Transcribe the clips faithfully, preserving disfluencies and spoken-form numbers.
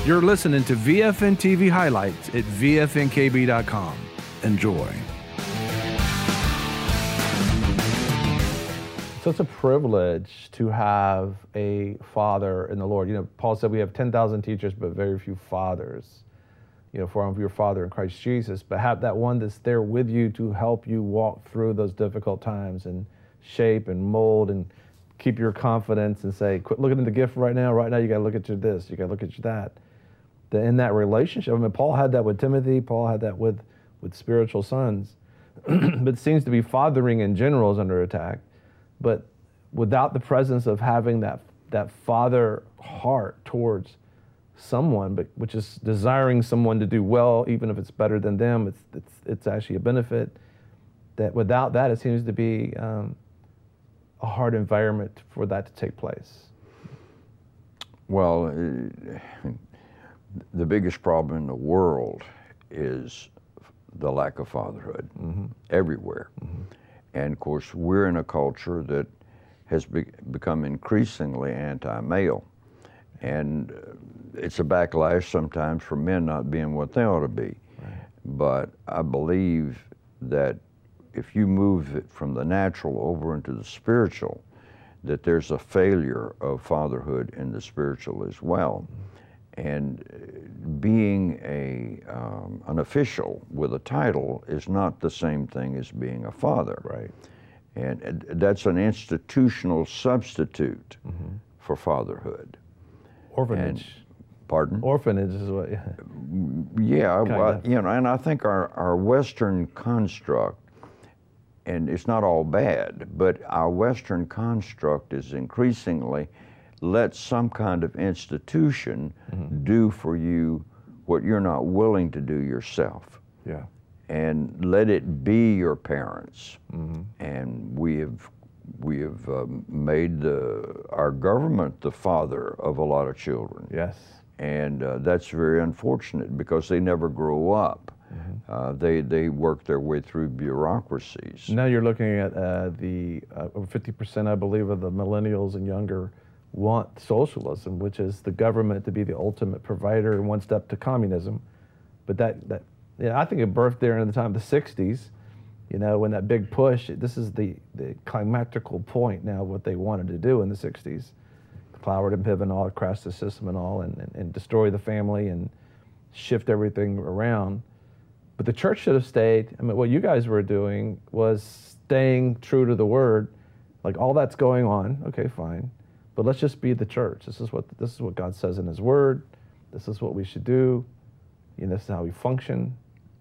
You're listening to V F N T V highlights at V F N K B dot com. Enjoy. So it's a privilege to have a father in the Lord. You know, Paul said we have ten thousand teachers, but very few fathers. You know, for I'm your father in Christ Jesus, but have that one that's there with you to help you walk through those difficult times and shape and mold and keep your confidence and say, quit looking at the gift right now. Right now, you got to look at your this, you got to look at your that. The, in that relationship, I mean, Paul had that with Timothy. Paul had that with, with spiritual sons. But it seems to be fathering in general is under attack. But without the presence of having that that father heart towards someone, but which is desiring someone to do well, even if it's better than them, it's it's it's actually a benefit. That without that, it seems to be um, a hard environment for that to take place. Well, uh, the biggest problem in the world is the lack of fatherhood mm-hmm. everywhere. Mm-hmm. And of course, we're in a culture that has be become increasingly anti-male. And uh, it's a backlash sometimes for men not being what they ought to be. Right. But I believe that if you move it from the natural over into the spiritual, that there's a failure of fatherhood in the spiritual as well. Mm-hmm. And being a um, an official with a title is not the same thing as being a father. Right. And that's an institutional substitute mm-hmm. for fatherhood. Orphanage. And, pardon? Orphanage is what, yeah. Yeah, well, you know, and I think our, our Western construct, and it's not all bad, but our Western construct is increasingly let some kind of institution mm-hmm. do for you what you're not willing to do yourself. Yeah. And let it be your parents. Mm-hmm. And we have we have um, made the, our government the father of a lot of children. Yes. And uh, that's very unfortunate because they never grow up. Mm-hmm. uh, they they work their way through bureaucracies. Now you're looking at uh, the uh, over fifty percent, I believe, of the millennials and younger want socialism, which is the government to be the ultimate provider and one step to communism. But that that. Yeah, I think it birthed there in the time of the sixties, you know, when that big push, this is the, the climactical point now, what they wanted to do in the sixties. Ploward and Piven all across the system and all, and, and, and destroy the family and shift everything around. But the church should have stayed. I mean, what you guys were doing was staying true to the word. Like, all that's going on, okay, fine. But let's just be the church. This is what, this is what God says in his word. This is what we should do. You know, this is how we function.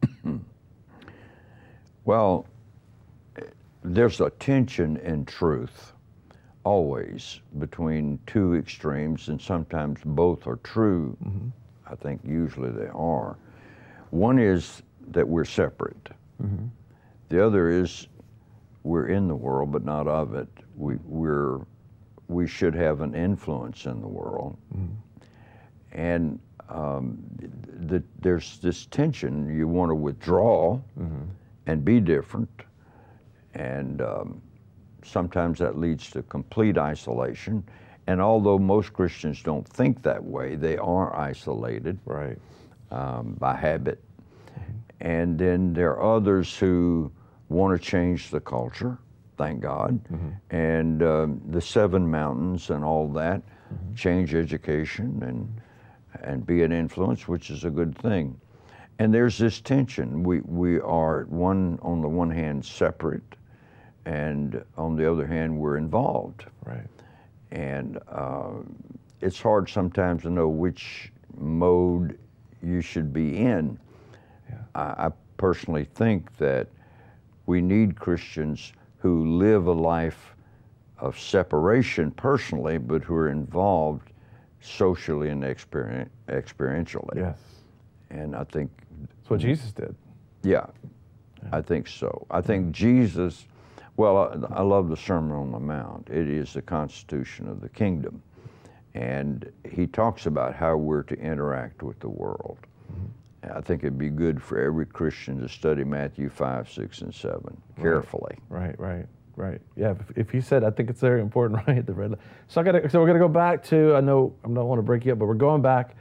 Well, there's a tension in truth always between two extremes, and sometimes both are true. Mm-hmm. I think usually they are. One is that we're separate. Mm-hmm. The other is we're in the world but not of it. We, we're, we should have an influence in the world. Mm-hmm. And um, the, there's this tension. You want to withdraw mm-hmm. and be different, and um, sometimes that leads to complete isolation. And although most Christians don't think that way, they are isolated right. um, by habit. Mm-hmm. And then there are others who want to change the culture, thank God, mm-hmm. and um, the seven mountains and all that, mm-hmm. change education and and be an influence, which is a good thing. And there's this tension. We, we are, one on the one hand, separate, and on the other hand, we're involved. Right. And uh, it's hard sometimes to know which mode you should be in. Yeah. I, I personally think that we need Christians who live a life of separation personally, but who are involved socially and experien experientially. Yes. And I think that's what Jesus did. Yeah, yeah. I think so. I think Jesus, well, I, I love the Sermon on the Mount. It is the constitution of the kingdom. And he talks about how we're to interact with the world. Mm-hmm. I think it'd be good for every Christian to study Matthew five, six, and seven carefully. Right, right. Right. Yeah. If, if he said, I think it's very important, right? The red. So I got. So we're gonna go back to. I know I don't want to break you up, but we're going back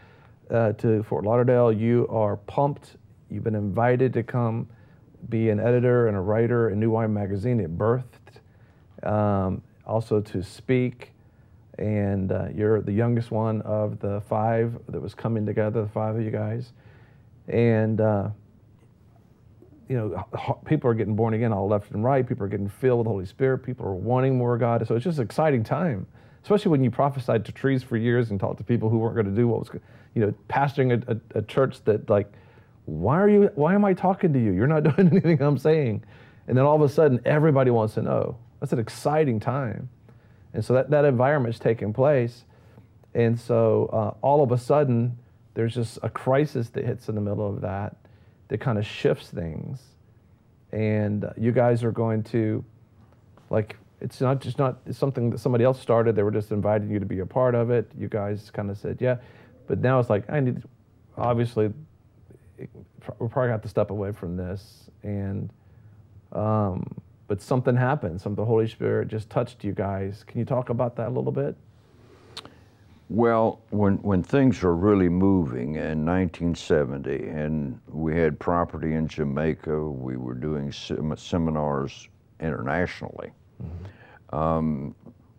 uh, to Fort Lauderdale. You are pumped. You've been invited to come be an editor and a writer in New Wine Magazine. It birthed, um, also to speak. And uh, you're the youngest one of the five that was coming together, the five of you guys. And, uh, you know, people are getting born again all left and right. People are getting filled with the Holy Spirit. People are wanting more God. So it's just an exciting time, especially when you prophesied to trees for years and talked to people who weren't going to do what was, you know, pastoring a, a, a church that, like, why are you, why am I talking to you? You're not doing anything I'm saying. And then all of a sudden, everybody wants to know. That's an exciting time. And so that, that environment's taking place. And so uh, all of a sudden, there's just a crisis that hits in the middle of that that kind of shifts things. And uh, you guys are going to, like, it's not just not it's something that somebody else started. They were just inviting you to be a part of it. You guys kind of said, yeah. But now it's like, I need, obviously, it, we're probably have to step away from this. And, um, but something happened. Some of the Holy Spirit just touched you guys. Can you talk about that a little bit? Well, when, when things were really moving in nineteen seventy, and we had property in Jamaica, we were doing sem seminars internationally. Mm-hmm. um,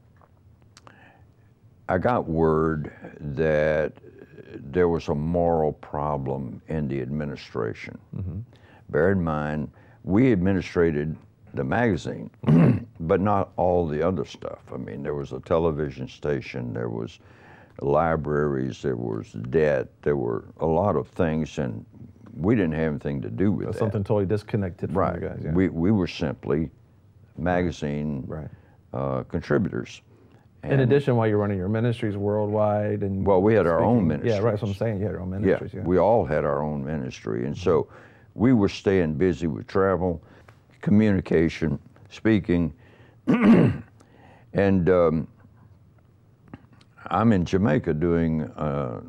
I got word that there was a moral problem in the administration. Mm-hmm. Bear in mind, we administrated the magazine, but not all the other stuff. I mean, there was a television station, there was libraries, there was debt, there were a lot of things, and we didn't have anything to do with that. Something totally disconnected from right. you guys. Yeah. We, we were simply magazine right. uh, contributors. And in addition, while you're running your ministries worldwide, and well, we had speaking, our own ministries. Yeah, right. That's what I'm saying. You had your own ministries. Yeah, yeah. we all had our own ministry, and so we were staying busy with travel, communication, speaking, and um, I'm in Jamaica doing uh,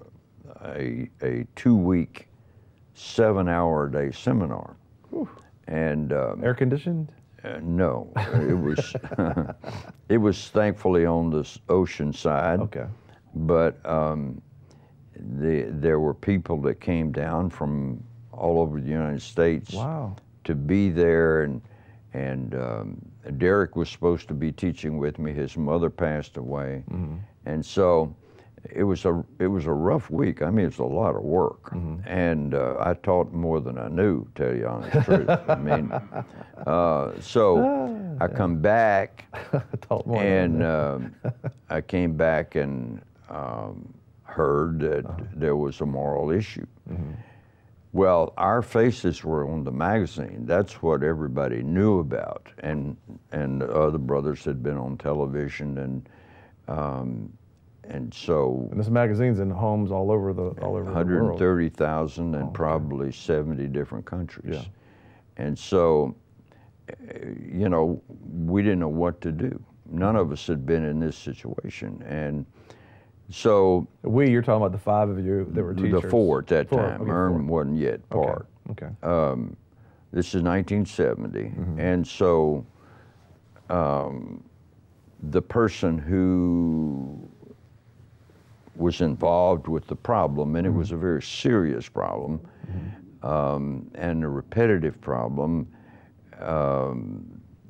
a, a two-week, seven-hour-a-day seminar. Whew. And um, air conditioned? Uh, no, it was it was thankfully on the ocean side. Okay. But um, the, there were people that came down from all over the United States. Wow. To be there, and and um, Derek was supposed to be teaching with me. His mother passed away, mm-hmm. and so it was a it was a rough week. I mean, it's a lot of work, mm-hmm. and uh, I taught more than I knew. To tell you the honest truth, I mean, uh, so ah, I come back, and um, I came back and um, heard that uh-huh. there was a moral issue. Mm-hmm. Well, our faces were on the magazine. That's what everybody knew about, and and the other brothers had been on television, and um, and so. And this magazine's in homes all over the all over the world. one hundred thirty thousand in oh, probably okay. seventy different countries, yeah. And so, you know, we didn't know what to do. None of us had been in this situation, and. So we, you're talking about the five of you that were teachers. The four at that four. time. Okay, Ern four. wasn't yet part. Okay. okay. Um, this is nineteen seventy, mm-hmm. and so um, the person who was involved with the problem, and it mm-hmm. was a very serious problem, mm-hmm. um, and a repetitive problem, um,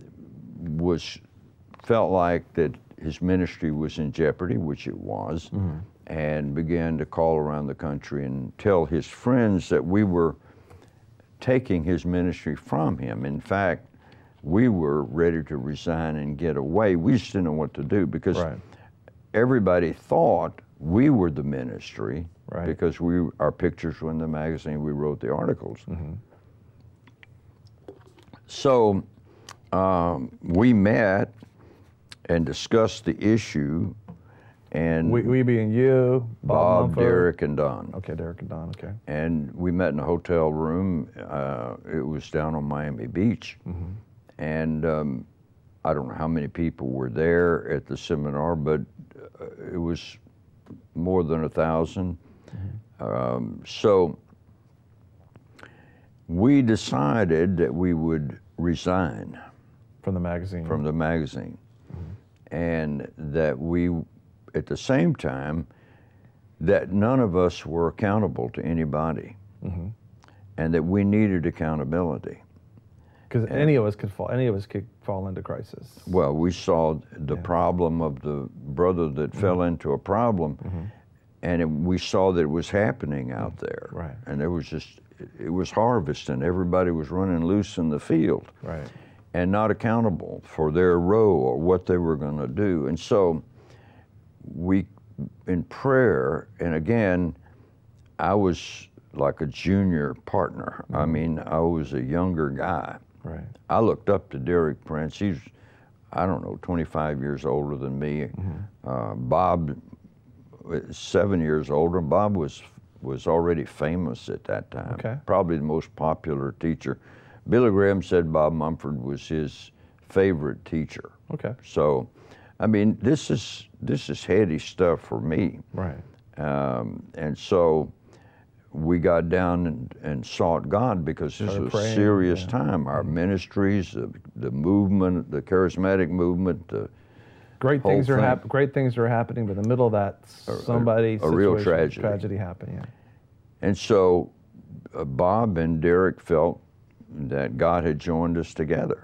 was felt like that. His ministry was in jeopardy, which it was, mm-hmm. and began to call around the country and tell his friends that we were taking his ministry from him. In fact, we were ready to resign and get away. We just didn't know what to do because right. everybody thought we were the ministry right. because we our pictures were in the magazine, we wrote the articles. Mm-hmm. So um, we met and discussed the issue, and we, we being you, Bob, Bob Derek, and Don. Okay, Derek and Don. Okay. And we met in a hotel room. Uh, it was down on Miami Beach, mm-hmm. and um, I don't know how many people were there at the seminar, but uh, it was more than a thousand. Mm-hmm. um, so we decided that we would resign from the magazine. From the magazine. And that we, at the same time, that none of us were accountable to anybody, mm-hmm. and that we needed accountability. Because any of us could fall. Any of us could fall into crisis. Well, we saw the yeah. problem of the brother that mm-hmm. fell into a problem, mm-hmm. and it, we saw that it was happening out mm-hmm. there. Right. And there was just, it was harvest, and everybody was running loose in the field, right. and not accountable for their row or what they were going to do. And so, we, in prayer, and again, I was like a junior partner. Mm-hmm. I mean, I was a younger guy. Right. I looked up to Derek Prince. He's, I don't know, twenty-five years older than me. Mm-hmm. uh, Bob, seven years older. Bob was was already famous at that time. Okay. Probably the most popular teacher. Billy Graham said Bob Mumford was his favorite teacher. Okay. So, I mean, this is this is heady stuff for me. Right. Um, and so, we got down and, and sought God because this was a serious yeah. time. Our mm-hmm. ministries, the, the movement, the charismatic movement, the great things thing. are hap- great things are happening, but in the middle of that, somebody a, a, a real tragedy tragedy happened. Yeah. And so, uh, Bob and Derek felt that God had joined us together,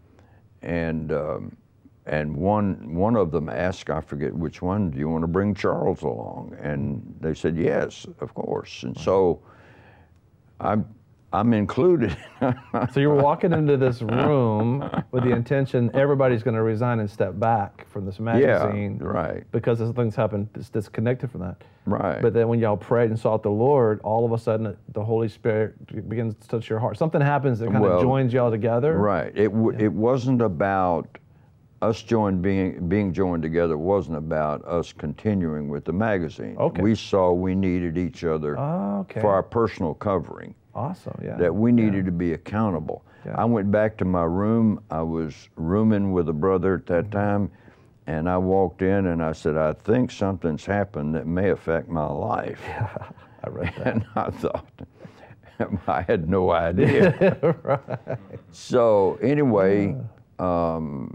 and um, and one one of them asked, I forget which one, do you want to bring Charles along? And they said yes, of course. And so I'm I'm included. So you're walking into this room with the intention everybody's going to resign and step back from this magazine, yeah, right? Because something's happened that's disconnected from that, right? But then when y'all prayed and sought the Lord, all of a sudden the Holy Spirit begins to touch your heart. Something happens that kind well, of joins y'all together, right? It w- yeah. it wasn't about us joined being being joined together. Wasn't about us continuing with the magazine. Okay. We saw we needed each other oh, okay. for our personal covering. Awesome, yeah. That we needed yeah. to be accountable. Yeah. I went back to my room. I was rooming with a brother at that time, and I walked in and I said, I think something's happened that may affect my life. Yeah, I read that. And I thought, I had no idea. Right. So anyway, um,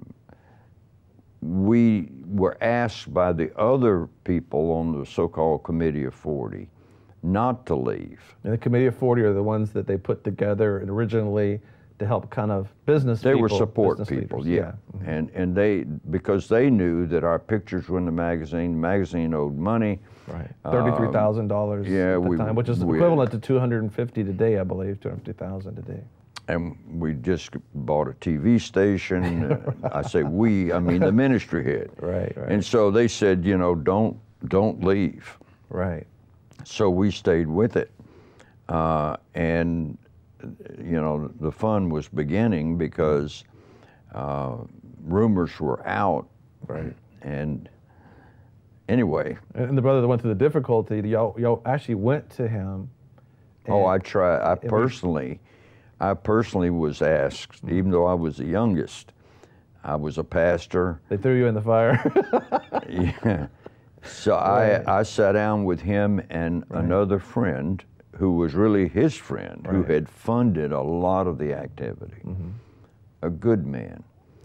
we were asked by the other people on the so-called Committee of forty not to leave. And the Committee of forty are the ones that they put together originally to help kind of business they people. They were support people, leaders. yeah. yeah. Mm-hmm. And and they, because they knew that our pictures were in the magazine, the magazine owed money. Right, thirty-three thousand dollars um, yeah, at the we, time, which is we, equivalent to two hundred fifty today, I believe, two hundred fifty thousand today. And we just bought a T V station. uh, I say we, I mean the ministry head. Right, right. And so they said, you know, don't don't leave. Right. So we stayed with it, uh, and you know the fun was beginning because uh, rumors were out. Right. And anyway. And the brother that went through the difficulty, y'all y'all actually went to him. Oh, I tried. I personally. I personally was asked, even though I was the youngest, I was a pastor. They threw you in the fire. Yeah. So right. I, I sat down with him and right. another friend who was really his friend, right. who had funded a lot of the activity, mm-hmm. a good man.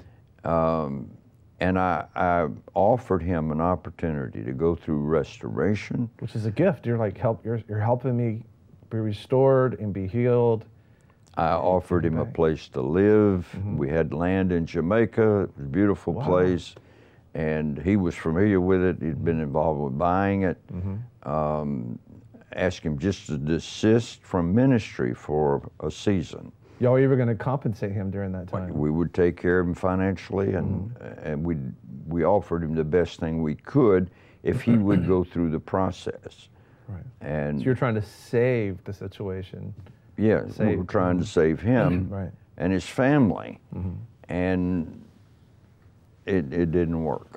Um, and I, I offered him an opportunity to go through restoration. Which is a gift. You're like, help. You're, you're helping me be restored and be healed. I offered him a place to live. Mm-hmm. We had land in Jamaica. It was a beautiful wow. place. And he was familiar with it. He'd been involved with buying it. Mm-hmm. Um, asked him just to desist from ministry for a season. Y'all were even going to compensate him during that time? We would take care of him financially, and mm-hmm. and we we offered him the best thing we could if he would go through the process. Right. And so you're trying to save the situation. Yeah, save, we were trying to save him right. and his family, mm-hmm. and it, it didn't work.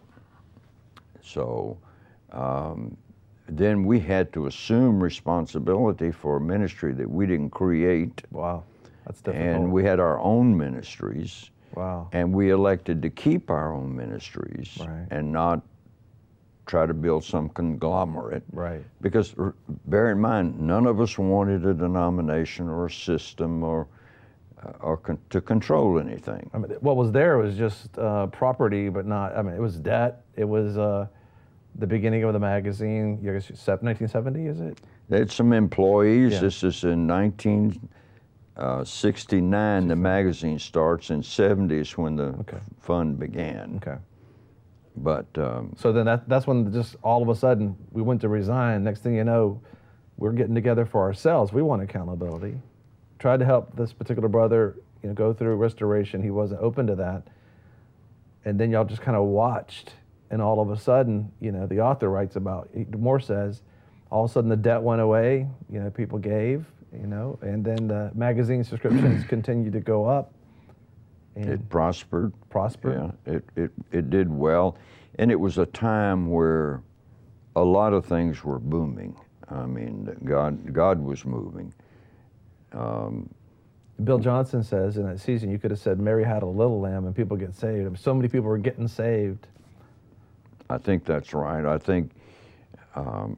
So um, then we had to assume responsibility for a ministry that we didn't create. Wow, that's difficult. And we had our own ministries. Wow. And we elected to keep our own ministries right. and not try to build some conglomerate. Right. Because bear in mind, none of us wanted a denomination or a system or uh, or con- to control anything. I mean, what was there was just uh, property, but not. I mean, it was debt. It was uh, the beginning of the magazine, I guess nineteen seventy, is it? They had some employees. Yeah. This is in nineteen sixty-nine, the magazine starts. In seventy is when the Okay. fund began. Okay. But um, So then that, that's when just all of a sudden we went to resign. Next thing you know, we're getting together for ourselves. We want accountability. Tried to help this particular brother, you know, go through restoration. He wasn't open to that. And then y'all just kind of watched. And all of a sudden, you know, the author writes about, Moore says, all of a sudden the debt went away, you know, people gave, you know, and then the magazine subscriptions continued to go up. And it prospered. prospered. Yeah, it, it, it did well. And it was a time where a lot of things were booming. I mean, God, God was moving. Um, Bill Johnson says in that season, you could have said Mary had a little lamb and people get saved. So many people were getting saved. I think that's right. I think, um,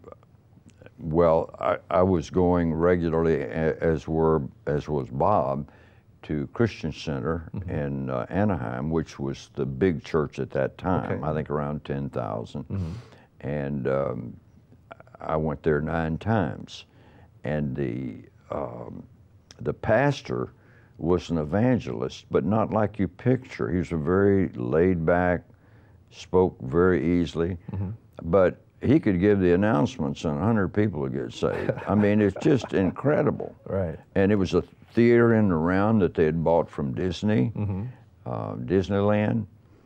well, I, I was going regularly, a- as were as was Bob, to Christian Center mm-hmm. in uh, Anaheim, which was the big church at that time. Okay. I think around ten thousand, Mm-hmm. and um, I went there nine times, and the um, the pastor was an evangelist, but not like you picture. He was a very laid back, spoke very easily, mm-hmm. but he could give the announcements and a hundred people would get saved. I mean, it's just incredible. Right. And it was a theater in the round that they had bought from Disney, Mm-hmm. uh, Disneyland,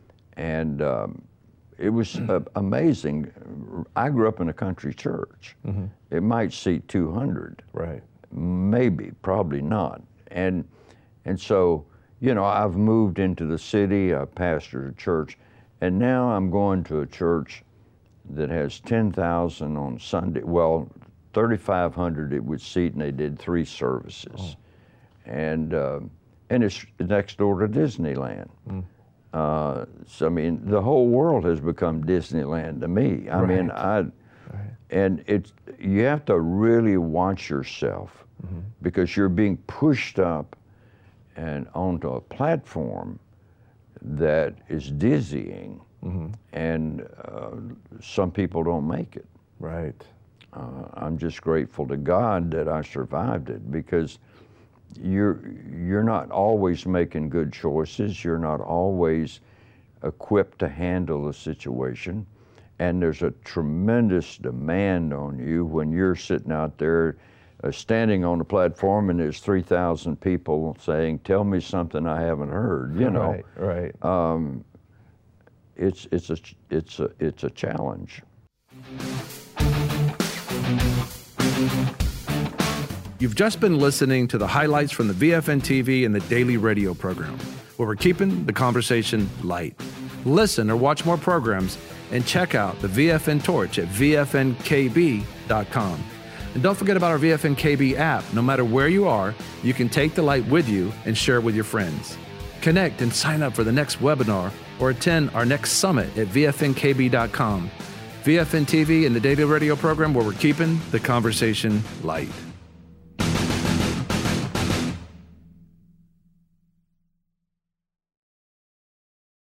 and um, it was uh, amazing. I grew up in a country church. Mm-hmm. It might seat two hundred. Right. Maybe, probably not. And and so, you know, I've moved into the city, I pastored a church, and now I'm going to a church that has ten thousand on Sunday. Well, thirty-five hundred it would seat, and they did three services. Oh. And uh, and it's next door to Disneyland. Mm. Uh, so I mean, the whole world has become Disneyland to me. I right. mean, I right. and it's you have to really watch yourself mm-hmm. because you're being pushed up and onto a platform that is dizzying, mm-hmm. and uh, some people don't make it. Right. Uh, I'm just grateful to God that I survived it, because you're you're not always making good choices. You're not always equipped to handle the situation, and there's a tremendous demand on you when you're sitting out there, uh, standing on the platform, and there's three thousand people saying, "Tell me something I haven't heard." You know, right, right. Um, it's it's a it's a it's a challenge. You've just been listening to the highlights from the V F N T V and the daily radio program, where we're keeping the conversation light. Listen or watch more programs and check out the V F N Torch at V F N K B dot com. And don't forget about our V F N K B app. No matter where you are, you can take the light with you and share it with your friends. Connect and sign up for the next webinar or attend our next summit at V F N K B dot com. V F N T V and the daily radio program, where we're keeping the conversation light.